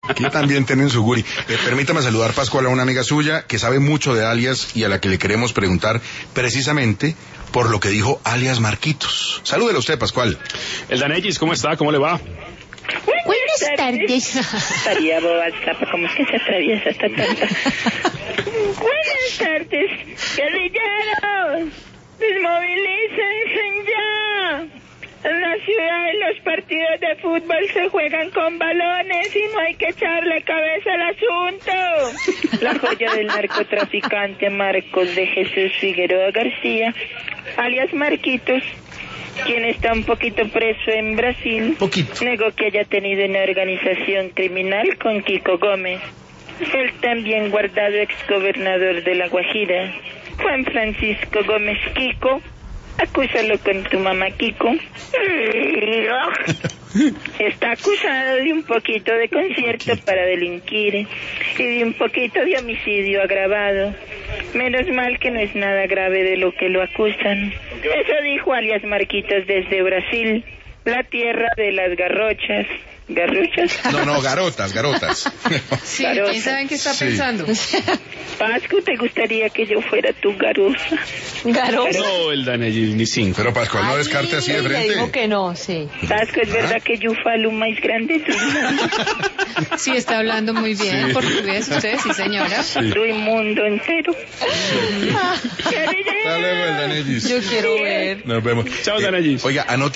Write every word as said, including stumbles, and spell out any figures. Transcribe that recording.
Aquí también tienen su guri. Eh, permítame saludar, Pascual, a una amiga suya que sabe mucho de alias y a la que le queremos preguntar precisamente por lo que dijo alias Marquitos. Salúdelo usted, Pascual. El Danellis, ¿cómo está? ¿Cómo le va? Buenas tardes. Estaría boba, ¿cómo es que se atraviesa esta tanta? Buenas tardes, guerrilleros. Desmovilícense ya. En la ciudad los partidos de fútbol se juegan con balones y no hay que echarle cabeza al asunto. La joya del narcotraficante Marcos de Jesús Figueroa García, alias Marquitos, quien está un poquito preso en Brasil, Poquito. negó que haya tenido una organización criminal con Kiko Gómez, el también guardado exgobernador de La Guajira, Juan Francisco Gómez Kiko. Acúsalo con tu mamá Kiko. Está acusado de un poquito de concierto para delinquir y de un poquito de homicidio agravado. Menos mal que no es nada grave de lo que lo acusan. Eso dijo alias Marquitos desde Brasil, la tierra de las garrochas. ¿Garruchas? No, no, garotas, garotas. Sí, Garotas. ¿quién sabe en qué está Sí. pensando? Pascu, ¿te gustaría que yo fuera tu garuza? Garoto. No, el Danellis, ni cinco. Pero Pascual, no descarte así de Le digo frente. que no, sí. Pascu, ¿es verdad que yo falo más grande tú? Sí, está hablando muy bien Sí. portugués usted, sí, señora. Tu mundo entero. Hasta luego, el Danellis. Yo quiero ver. Nos vemos. Chao, Eh, Danellis. Oiga, anote